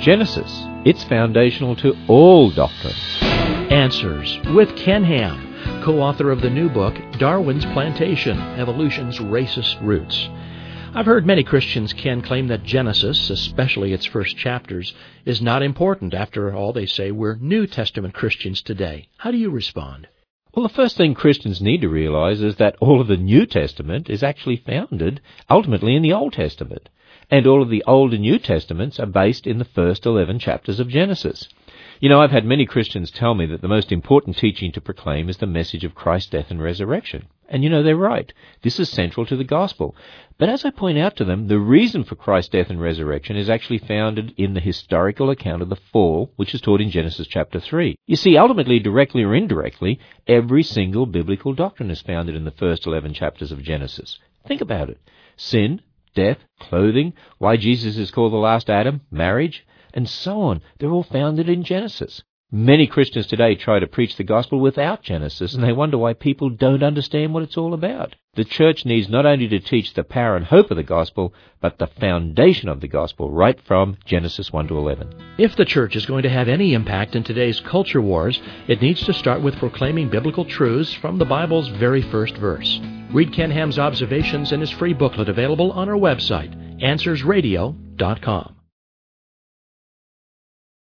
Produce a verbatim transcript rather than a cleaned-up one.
Genesis. It's foundational to all doctrine. Answers with Ken Ham, co-author of the new book, Darwin's Plantation, Evolution's Racist Roots. I've heard many Christians, Ken, claim that Genesis, especially its first chapters, is not important. After all, they say we're New Testament Christians today. How do you respond? Well, the first thing Christians need to realize is that all of the New Testament is actually founded ultimately in the Old Testament. And all of the Old and New Testaments are based in the first eleven chapters of Genesis. You know, I've had many Christians tell me that the most important teaching to proclaim is the message of Christ's death and resurrection. And you know, they're right. This is central to the gospel. But as I point out to them, the reason for Christ's death and resurrection is actually founded in the historical account of the fall, which is taught in Genesis chapter three. You see, ultimately, directly or indirectly, every single biblical doctrine is founded in the first eleven chapters of Genesis. Think about it. Sin, death, clothing, why Jesus is called the last Adam, marriage, and so on. They're all founded in Genesis. Many Christians today try to preach the gospel without Genesis, and they wonder why people don't understand what it's all about. The church needs not only to teach the power and hope of the gospel, but the foundation of the gospel right from Genesis one to eleven. If the church is going to have any impact in today's culture wars, it needs to start with proclaiming biblical truths from the Bible's very first verse. Read Ken Ham's observations in his free booklet available on our website, answers radio dot com.